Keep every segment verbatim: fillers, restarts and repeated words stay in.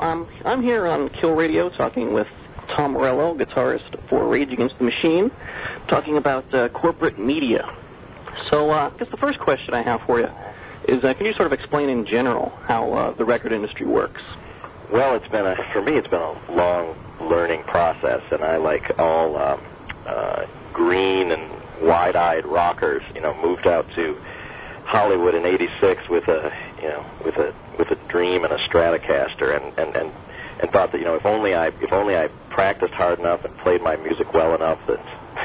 I'm, I'm here on Kill Radio talking with Tom Morello, guitarist for Rage Against the Machine, talking about uh, corporate media. So uh, I guess the first question I have for you is, uh, can you sort of explain in general how uh, the record industry works? Well, it's been a, for me, it's been a long learning process, and I, like all um, uh, green and wide-eyed rockers, you know, moved out to Hollywood in eighty-six with a, you know, with a with a dream and a Stratocaster, and, and, and, and thought that, you know, if only I if only I practiced hard enough and played my music well enough that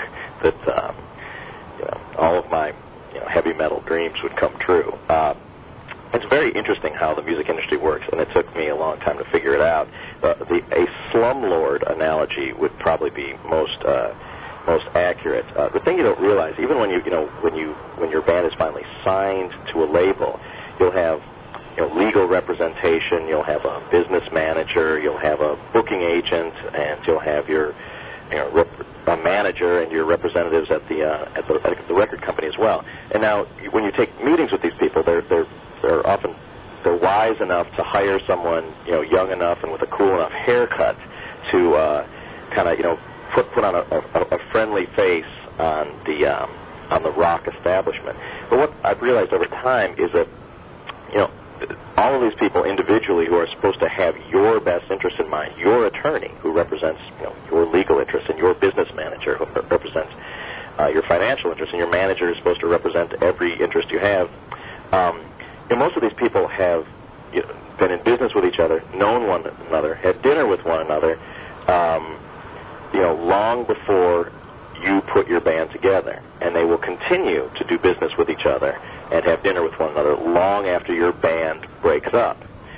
that um, you know, all of my, you know, heavy metal dreams would come true. Uh, it's very interesting how the music industry works, and it took me a long time to figure it out. Uh, the, a slumlord analogy would probably be most uh, most accurate. Uh, the thing you don't realize, even when you you know when you when your band is finally signed to a label, you'll have, you know, legal representation, you'll have a business manager, you'll have a booking agent, and you'll have your, you know, rep- a manager and your representatives at the uh, at the at the record company as well. And now, when you take meetings with these people, they're they're they're often they're wise enough to hire someone, you know, young enough and with a cool enough haircut to uh, kind of, you know, put put on a, a, a friendly face on the um, on the rock establishment. But what I've realized over time is that, you know, all of these people individually who are supposed to have your best interest in mind, your attorney who represents, you know, your legal interests, and your business manager who represents uh, your financial interests, and your manager is supposed to represent every interest you have. Um, and most of these people have, you know, been in business with each other, known one another, had dinner with one another, um, you know, long before you put your band together, and they will continue to do business with each other and have dinner with one another long after your band breaks up.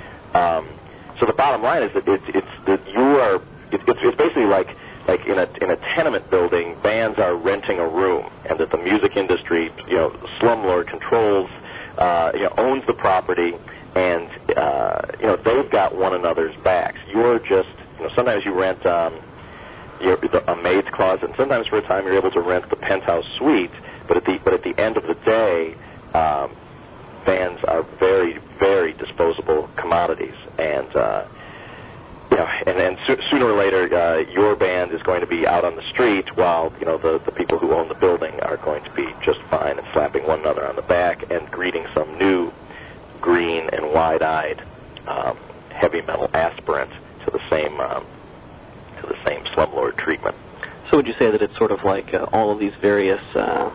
Um, so the bottom line is that it's, it's that you are. It, it's, it's basically like like in a in a tenement building, bands are renting a room, and that the music industry, you know, slumlord controls, uh, you know, owns the property, and uh, you know, they've got one another's backs. You're just, you know, sometimes you rent um, you're, a maid's closet, and sometimes for a time you're able to rent the penthouse suite. But at the but at the end of the day, Um, bands are very, very disposable commodities, and uh, you know, and then so- sooner or later, uh, your band is going to be out on the street, while, you know, the, the people who own the building are going to be just fine and slapping one another on the back and greeting some new green and wide-eyed um, heavy metal aspirant to the same um, to the same slumlord treatment. So would you say that it's sort of like uh, all of these various Uh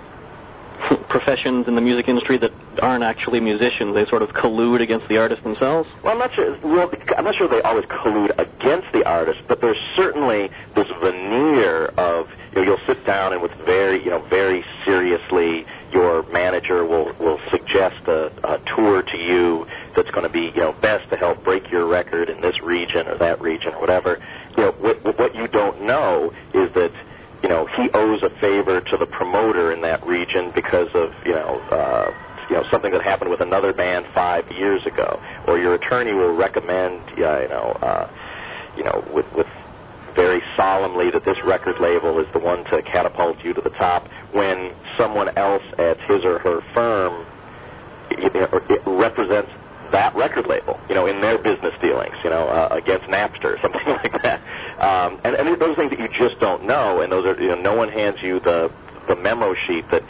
professions in the music industry that aren't actually musicians, they sort of collude against the artists themselves? Well, I'm not sure. Well, I'm not sure they always collude against the artist, but there's certainly this veneer of, you know, you'll sit down and with very, you know, very seriously, your manager will will suggest a, a tour to you that's going to be, you know, best to help break your record in this region or that region or whatever. You know, what, what you don't know is that, you know, he owes a favor to the promoter in that region because of, you know, uh, you know, something that happened with another band five years ago, or your attorney will recommend, uh, you know, uh, you know, with, with very solemnly that this record label is the one to catapult you to the top, when someone else at his or her firm, you know, it represents that record label, you know, in their business dealings, you know, uh, against Napster or something like that. Um, and, and those things that you just don't know, and those are, you know, no one hands you the the memo sheet that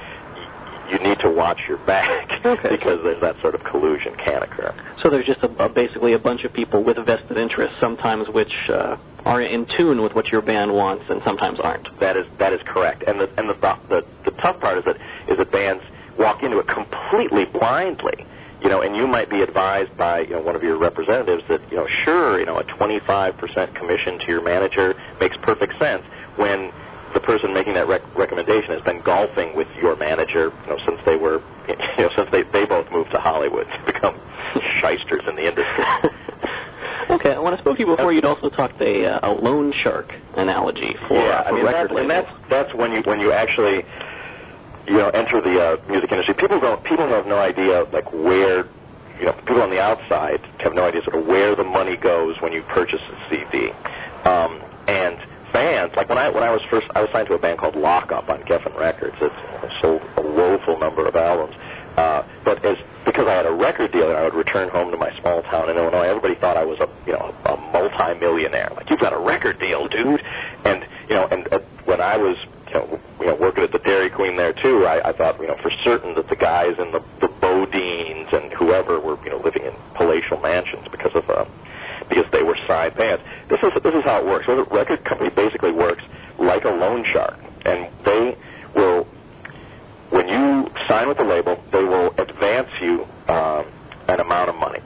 y- you need to watch your back, okay, because there's that sort of collusion can occur. So there's just a, a, basically a bunch of people with vested interests, sometimes which uh, are in tune with what your band wants, and sometimes aren't. That is that is correct. And the and the the, the tough part is that is that bands walk into it completely blindly. You know, and you might be advised by, you know, one of your representatives that, you know, sure, you know, a twenty-five percent commission to your manager makes perfect sense, when the person making that rec- recommendation has been golfing with your manager, you know, since they were, you know, since they, they both moved to Hollywood to become shysters in the industry. Okay, when I spoke to you before, you'd also talked a, uh, a loan shark analogy for, yeah, for I mean, record that's, labels. and that's that's when you when you actually, you know, enter the uh, music industry. People don't. People have no idea, like, where, you know, people on the outside have no idea sort of where the money goes when you purchase a C D. Um, and bands, like when I when I was first, I was signed to a band called Lock Up on Geffen Records. It sold a woeful number of albums. Uh, but as because I had a record deal and I would return home to my small town in Illinois, everybody thought I was a you know a multi-millionaire. Like, you've got a record deal, dude. And you know, and uh, when I was you know, you know working at the Dairy Queen there too, I, I thought you know for certain that the guys in the, the Bodines and whoever were you know living in palatial mansions because of uh, because they were signed bands. This is this is how it works. So the record company basically works like a loan shark, and they will. When you sign with the label, they will advance you um, an amount of money.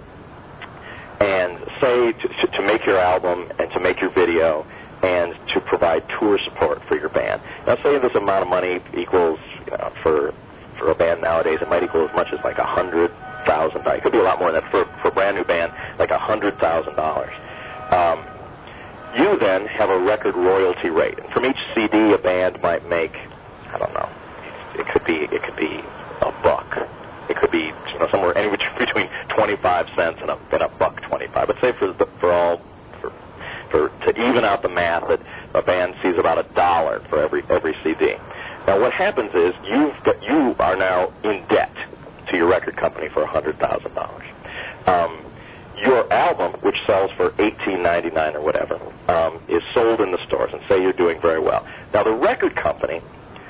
And say to, to make your album and to make your video and to provide tour support for your band. Now, say this amount of money equals, you know, for for a band nowadays, it might equal as much as like a hundred thousand dollars. It could be a lot more than that for for a brand new band, like a hundred thousand dollars. Um, you then have a record royalty rate, and from each C D, a band might make, I don't know. It could be it could be a buck. It could be you know somewhere anywhere between twenty-five cents and a, and a buck twenty-five. But say for the, for all for for to even out the math that a band sees about a dollar for every every C D. Now what happens is you've got, you are now in debt to your record company for a hundred thousand dollars. Um, your album, which sells for eighteen ninety-nine or whatever, um, is sold in the stores, and say you're doing very well. Now the record company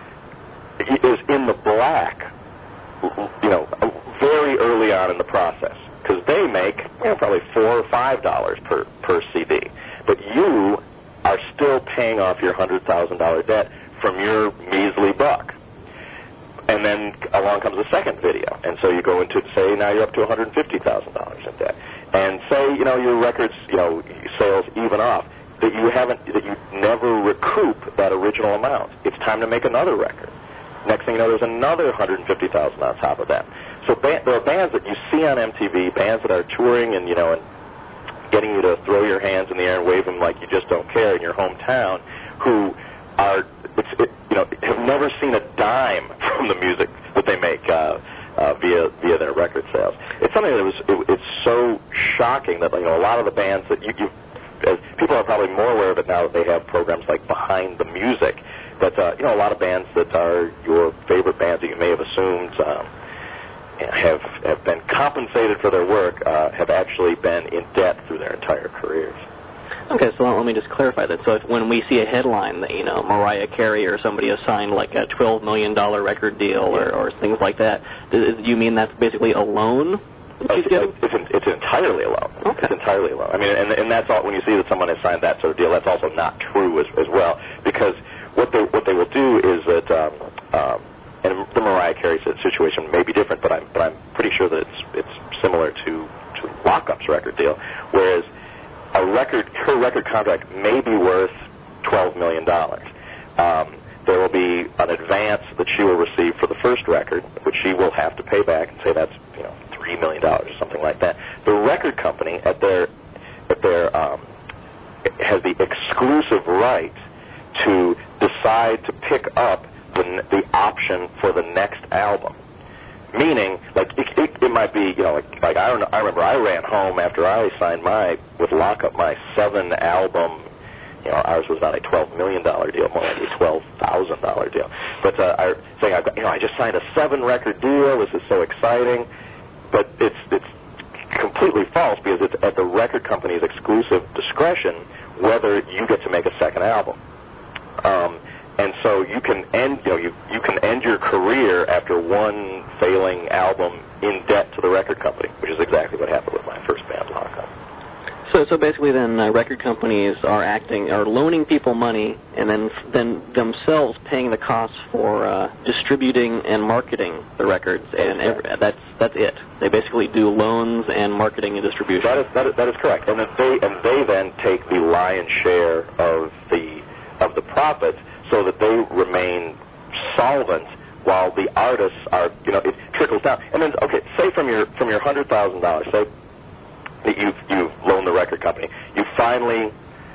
is in the black, you know, very early on in the process, because they make you know, probably four or five dollars per per C D, but you are still paying off your hundred thousand dollar debt from your measly buck. And then along comes the second video, and so you go into say now you're up to one hundred fifty thousand dollars in debt, and say you know your records you know sales even off, that you haven't that you never recoup that original amount. It's time to make another record. Next thing you know, there's another one hundred fifty thousand dollars on top of that. So ba- there are bands that you see on M T V, bands that are touring and you know and getting you to throw your hands in the air and wave them like you just don't care in your hometown, who are it's, it, you know have never seen a dime from the music that they make uh, uh, via via their record sales. It's something that was it, it's so shocking that you know a lot of the bands that you, you as people are probably more aware of it now that they have programs like Behind the Music. But, uh, you know, a lot of bands that are your favorite bands that you may have assumed um, have have been compensated for their work uh, have actually been in debt through their entire careers. Okay, so let me just clarify that. So if, when we see a headline that, you know, Mariah Carey or somebody has signed like a twelve million dollars record deal or, or things like that, do you mean that's basically a loan? Oh, it's, it's, it's entirely a loan. Okay. It's entirely a loan. I mean, and, and that's all, when you see that someone has signed that sort of deal, that's also not true as, as well, because What they what they will do is that, um, um, and the Mariah Carey situation may be different, but I'm but I'm pretty sure that it's it's similar to to Lock-Up's record deal, whereas a record her record contract may be worth twelve million dollars. Um, there will be an advance that she will receive for the first record, which she will have to pay back, and say that's you know three million dollars or something like that. The record company at their at their um, has the exclusive right to decide to pick up the, the option for the next album. Meaning, like, it, it, it might be, you know, like, like I, don't, I remember I ran home after I signed my, with Lock-Up, my seven-album, you know, ours was not a twelve million dollars deal, more like a twelve thousand dollars deal. But uh, I saying, I, you know, I just signed a seven-record deal, this is so exciting. But it's it's completely false, because it's at the record company's exclusive discretion whether you get to make a second album. Um, and so you can end, you know, you, you can end your career after one failing album in debt to the record company, which is exactly what happened with my first band, Lock-Up. So, so basically, then uh, record companies are acting, are loaning people money, and then then themselves paying the costs for uh, distributing and marketing the records, and every, that's that's it. They basically do loans and marketing and distribution. That is that is, that is correct, and then they and they then take the lion's share of the of the profits, so that they remain solvent while the artists are, you know, it trickles down. And then, okay, say from your from your hundred thousand dollars, say that you've you've loaned the record company, you finally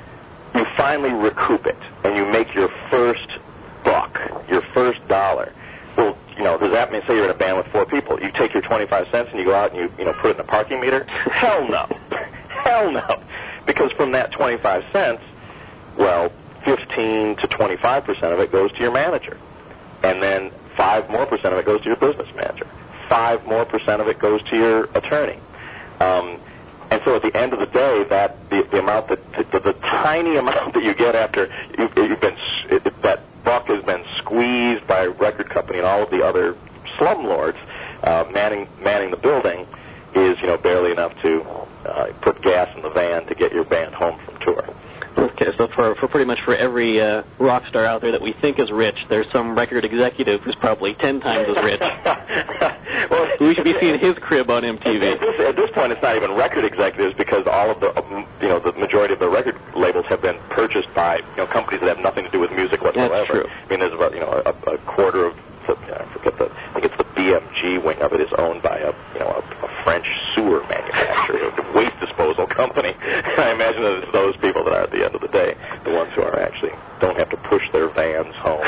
you finally recoup it, and you make your first buck, your first dollar. Well, you know, does that mean, say you're in a band with four people, you take your twenty-five cents and you go out and you you know put it in a parking meter? Hell no, hell no, because from that twenty-five cents, well, fifteen to twenty-five percent of it goes to your manager, and then five more percent of it goes to your business manager. five more percent of it goes to your attorney. Um, and so at the end of the day, that the, the amount that the, the tiny amount that you get after you've, you've been it, that buck has been squeezed by a record company and all of the other slumlords uh, manning manning the building is, you know, barely enough to uh, put gas in the van to get your band home from tour. Okay, so for, for pretty much for every uh, rock star out there that we think is rich, there's some record executive who's probably ten times as rich. Well, we should be seeing his crib on M T V. At this, at this point, it's not even record executives because all of the, um, you know, the majority of the record labels have been purchased by, you know, companies that have nothing to do with music whatsoever. That's true. I mean, there's about, you know, a, a quarter of, the, I forget the, I think it's the B M G wing of it is owned by a, you know, a, a French sewer manufacturer, a waste disposal company. I imagine that it's those people that are at the end of the day the ones who are actually don't have to push their vans home.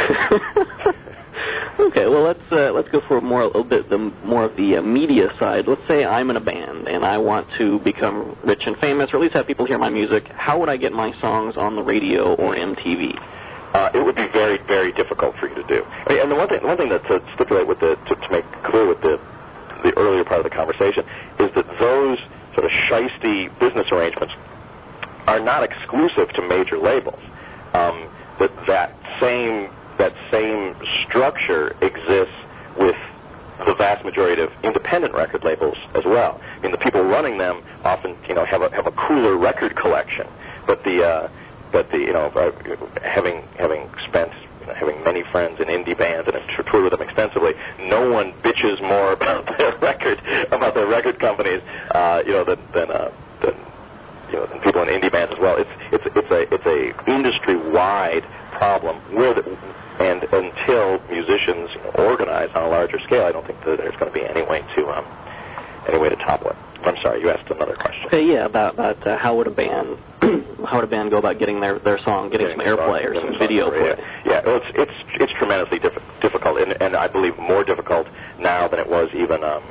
Okay, well let's uh, let's go for more a little bit the more of the uh, media side. Let's say I'm in a band and I want to become rich and famous, or at least have people hear my music. How would I get my songs on the radio or M T V? Uh, it would be very, very difficult for you to do. I mean, and the one thing, the one thing that to stipulate with the to, to make clear with the the earlier part of the conversation is that those sort of shisty business arrangements are not exclusive to major labels. Um, that that same that same structure exists with the vast majority of independent record labels as well. I mean, the people running them often, you know, have a have a cooler record collection, but the uh, but the you know uh, having having spent you know, having many friends in indie bands and have toured with them extensively, no one bitches more about their record about their record companies, uh, you know, than than, uh, than you know than people in indie bands as well. It's it's it's a it's a industry wide problem where the, and until musicians you know, organize on a larger scale, I don't think that there's going to be any way to um, any way to topple it. I'm sorry, you asked another question. Okay, yeah, about about uh, how would a band how would a band go about getting their, their song, getting, getting some airplay or some video play? Yeah, well, it's it's it's tremendously diff- difficult, and, and I believe more difficult now than it was even um,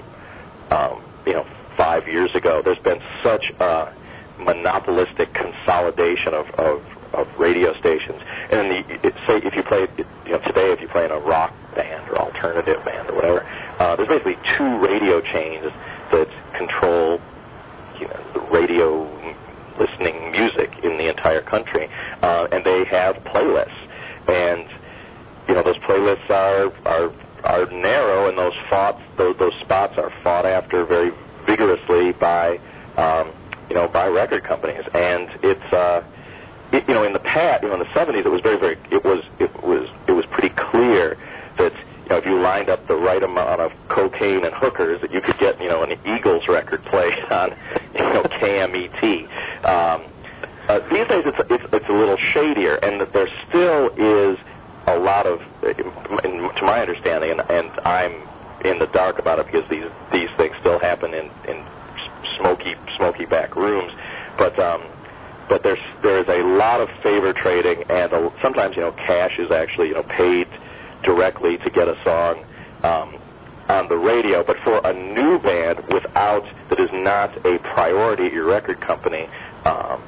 um, you know five years ago. There's been such a monopolistic consolidation of, of, of radio stations, and the, it, say if you play you know today if you play in a rock band or alternative band or whatever, uh, there's basically two radio chains that control you know the radio listening music in the entire country, uh, and they have playlists, and you know those playlists are are are narrow, and those fought those, those spots are fought after very vigorously by um, you know by record companies, and it's uh, it, you know in the past, you know in the seventies, it was very very it was it was it was pretty clear that you know if you lined up the right amount of cocaine and hookers, that you could get you know an Eagles record played on you know K M E T. Um, uh, these days, it's, it's it's a little shadier, and that there still is a lot of, in, to my understanding, and, and I'm in the dark about it because these these things still happen in, in smoky smoky back rooms. But um, but there's there is a lot of favor trading, and a, sometimes you know cash is actually you know paid directly to get a song um, on the radio. But for a new band without that is not a priority at your record company. Um,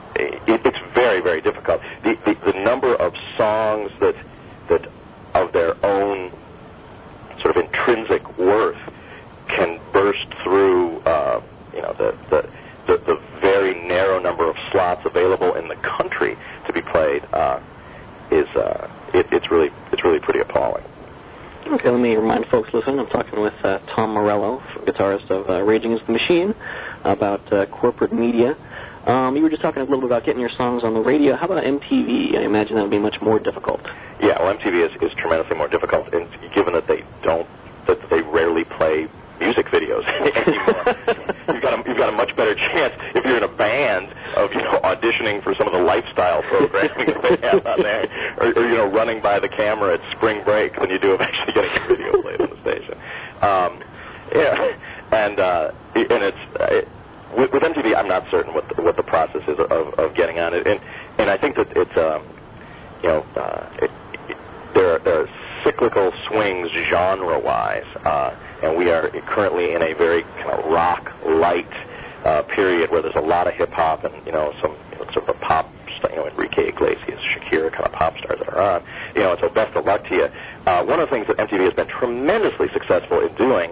it, it's very, very difficult. The, the, the number of songs that that of their own sort of intrinsic worth can burst through, uh, you know, the, the the the very narrow number of slots available in the country to be played uh, is uh, it, it's really it's really pretty appalling. Okay, let me remind folks listening, I'm talking with uh, Tom Morello, guitarist of uh, Rage Against the Machine, about uh, corporate media. Um, you were just talking a little bit about getting your songs on the radio. How about M T V? I imagine that would be much more difficult. Yeah, well, M T V is, is tremendously more difficult, and given that they don't, that they rarely play music videos anymore, you've got a, you've got a much better chance if you're in a band of you know auditioning for some of the lifestyle programming that they have on there, or, or you know running by the camera at spring break than you do of actually getting a video played on the station. Um, yeah, and uh, and it's. It, With, with M T V, I'm not certain what the, what the process is of, of getting on it, and and I think that it's um, you know uh, it, it, there are, there are cyclical swings genre-wise, uh, and we are currently in a very kind of rock light uh, period where there's a lot of hip hop and you know some you know, sort of a pop, you know Enrique Iglesias, Shakira kind of pop stars that are on, you know. And so best of luck to you. Uh, one of the things that M T V has been tremendously successful in doing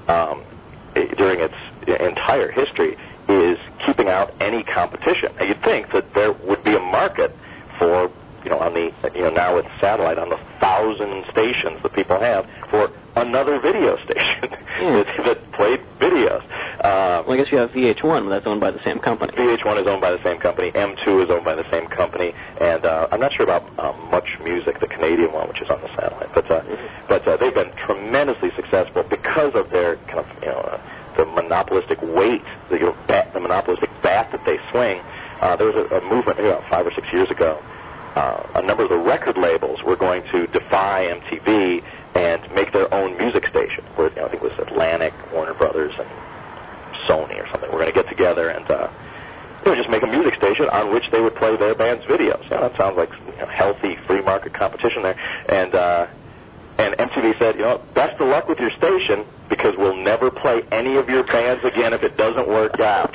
um, during its entire history is keeping out any competition. Now, you'd think that there would be a market for, you know, on the, you know, now with satellite, on the thousand stations that people have, for another video station mm. that, that played videos. Uh, well, I guess you have V H one, but that's owned by the same company. V H one is owned by the same company. M two is owned by the same company. And uh, I'm not sure about uh, Much Music, the Canadian one, which is on the satellite. But uh, mm-hmm. but uh, they've been tremendously successful because of their kind of, you know, uh, the monopolistic weight, the, you know, bat, the monopolistic bat that they swing. Uh, there was a, a movement, you know, five or six years ago. Uh, a number of the record labels were going to defy M T V and make their own music station. Where, you know, I think it was Atlantic, Warner Brothers, and Sony or something. We're going to get together and uh, you know, just make a music station on which they would play their band's videos. You know, that sounds like, you know, healthy free market competition there. And uh, and M T V said, you know, best of luck with your station because we'll never play any of your bands again if it doesn't work out.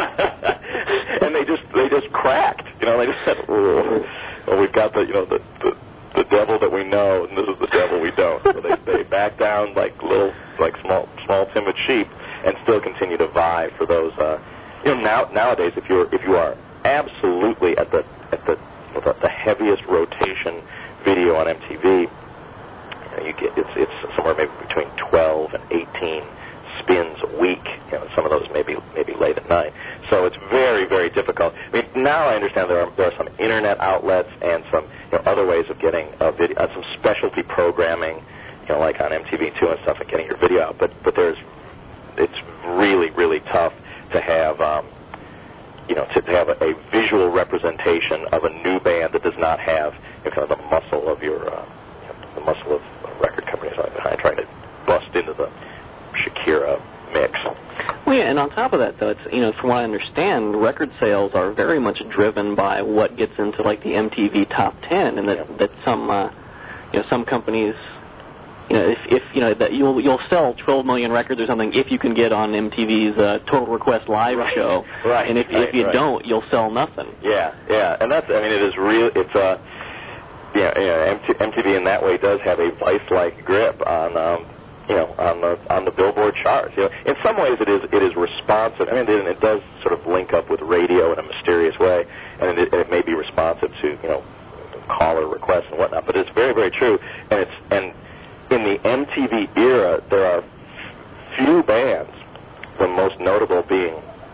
And they just they just cracked. You know, they just said, oh, well, we've got the you know the, the the devil that we know, and this is the devil we don't. So they they back down like little like small small timid sheep, and still continue to vie for those. Uh, you know, now nowadays, if you're if you are absolutely at the at the the, the heaviest rotation video on M T V, you, know, you get it's it's somewhere maybe between twelve and eighteen spins a week. You know, some of those maybe maybe late at night. So it's very very difficult. I mean, now I understand there are there are some internet outlets and some you know other ways of getting a video, uh, some specialty programming, you know, like on M T V two and stuff, and getting your video out. But but there's it's really, really tough to have, um, you know, to, to have a, a visual representation of a new band that does not have, you know, kind of the muscle of your, uh, you know, the muscle of record companies like behind trying to bust into the Shakira mix. Well, yeah, and on top of that, though, it's, you know, from what I understand, record sales are very much driven by what gets into like the M T V top ten, and that yeah. that some, uh, you know, some companies. You know, if, if you know that you'll you'll sell twelve million records or something if you can get on M T V's uh, Total Request Live right. show, right? And if right, if you right. don't, you'll sell nothing. Yeah, yeah, and that's I mean it is real. It's uh, yeah, yeah. M T V in that way does have a vice-like grip on um, you know on the on the Billboard charts. You know, in some ways it is it is responsive. I mean, it, it does sort of link up with radio in a mysterious way, and it, it may be responsive to you know caller requests and whatnot. But it's very very true, and it's and. In the M T V era, there are few bands, the most notable being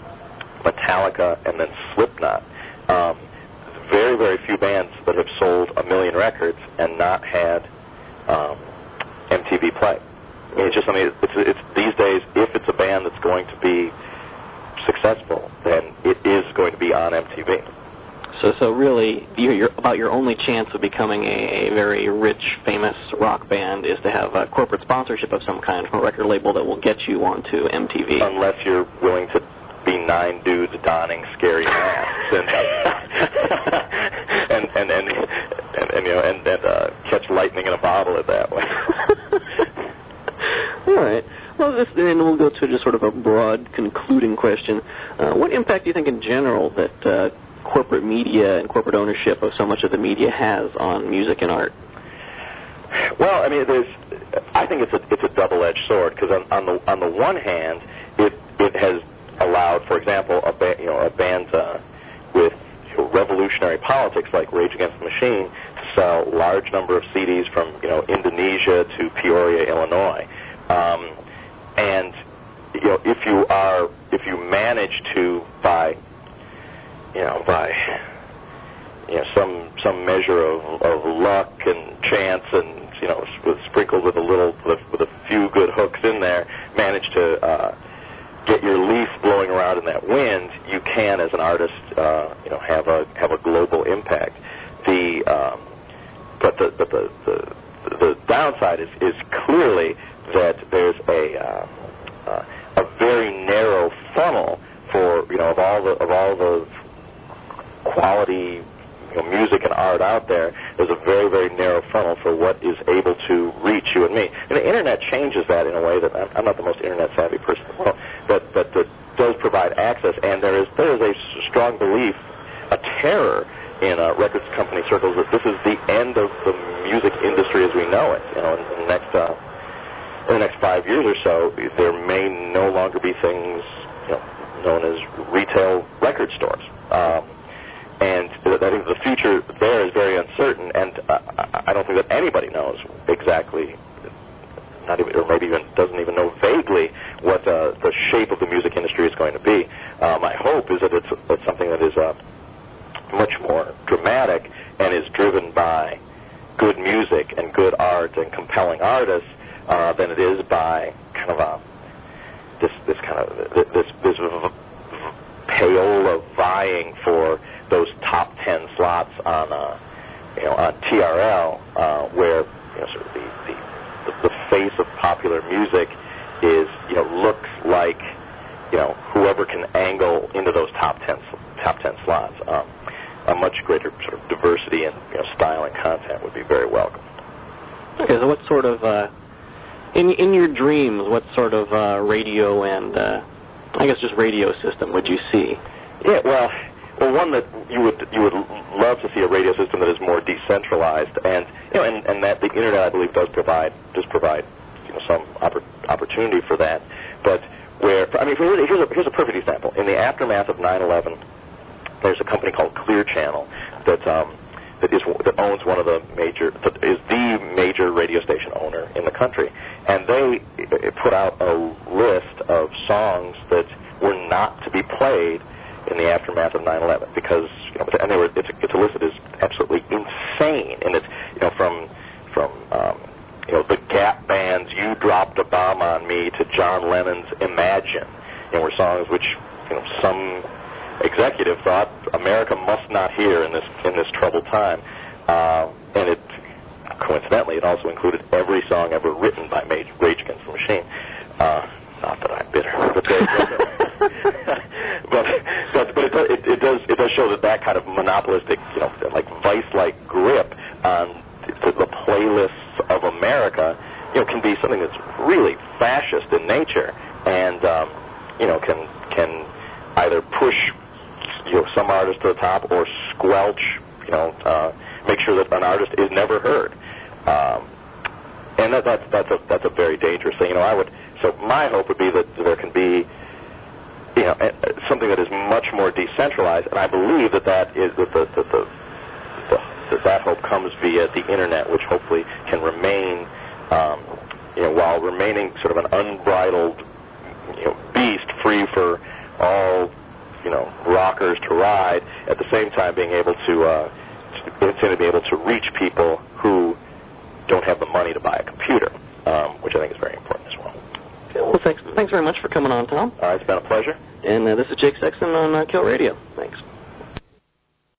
Metallica and then Slipknot, um, very, very few bands that have sold a million records and not had um, M T V play. I mean, it's just, I mean, it's, it's these days, if it's a band that's going to be successful, then it is going to be on M T V. So, so really, you're, you're about your only chance of becoming a, a very rich, famous rock band is to have a corporate sponsorship of some kind from a record label that will get you onto M T V. Unless you're willing to be nine dudes donning scary masks and and, and, and, and, and you know and, and uh, catch lightning in a bottle it that way. All right. Well, this, and we'll go to just sort of a broad concluding question. Uh, what impact do you think in general that uh, corporate media and corporate ownership of so much of the media has on music and art? Well, I mean, there's. I think it's a it's a double-edged sword because on, on the on the one hand, it it has allowed, for example, a ba- you know a band uh, with you know, revolutionary politics like Rage Against the Machine to sell large number of C Ds from you know Indonesia to Peoria, Illinois, um, and you know if you are if you manage to by you know, by you know some some measure of, of luck and chance, and you know, with, sprinkled with a little with, with a few good hooks in there, manage to uh, get your leaf blowing around in that wind. You can, as an artist, uh, you know, have a have a global impact. The um, but the but the, the the downside is is clearly that there's a uh, uh, a very narrow funnel for you know of all the of all the quality you know, music and art out there. There's a very, very narrow funnel for what is able to reach you and me. And the Internet changes that in a way that I'm, I'm not the most Internet-savvy person in the world, but, but that does provide access. And there is there is a strong belief, a terror in uh, records company circles that this is the end of the music industry as we know it. You know, in, in the next uh, in the next five years or so, there may no longer be things, you know, known as retail record stores. Um, and I think the future there is very uncertain, and uh, I don't think that anybody knows exactly, not even, or maybe even doesn't even know vaguely what uh, the shape of the music industry is going to be. Uh, my hope is that it's, it's something that is uh, much more dramatic and is driven by good music and good art and compelling artists uh, than it is by kind of a this this kind of this this payola vying for those top ten slots on uh, you know on T R L, uh, where you know sort of the, the the face of popular music is you know looks like you know whoever can angle into those top ten top ten slots. Um, a much greater sort of diversity in you know, style and content would be very welcome. Okay, so what sort of, uh, in in your dreams, what sort of uh, radio and, uh, I guess just radio system would you see? Yeah, well, well, one that you would you would love to see a radio system that is more decentralized, and you know, and, and that the internet, I believe, does provide does provide you know some oppor- opportunity for that. But where, I mean, here's a, here's a perfect example. In the aftermath of nine eleven. There's a company called Clear Channel that um, that is that owns one of the major that is the major radio station owner in the country, and they put out a list of songs that were not to be played in the aftermath of nine eleven because you know, and they were it's a, it's a list that is absolutely insane, and it's you know from from um, you know the Gap Band's "You Dropped a Bomb on Me" to John Lennon's "Imagine," and were songs which you know some executive thought America must not hear in this in this troubled time, uh, and it coincidentally it also included every song ever written by Rage Against the Machine. Uh, not that I'm bitter, but but, but, but it, does, it, it does it does show that that kind of monopolistic, you know, like vice-like grip on the, the playlists of America, you know, can be something that's really fascist in nature, and um, you know can can either push you know, some artist to the top, or squelch, you know, uh, make sure that an artist is never heard, um, and that, that's that's a that's a very dangerous thing. You know, I would so my hope would be that there can be, you know, something that is much more decentralized, and I believe that that is that the, the, the, the, that that hope comes via the internet, which hopefully can remain, um, you know, while remaining sort of an unbridled, you know, beast free for all. You know, rockers to ride, at the same time being able to, uh, to, to be able to reach people who don't have the money to buy a computer, um, which I think is very important as well. Okay, well, thanks, thanks very much for coming on, Tom. Uh, it's been a pleasure. And uh, this is Jake Sexton on uh, Kill Radio. Thanks.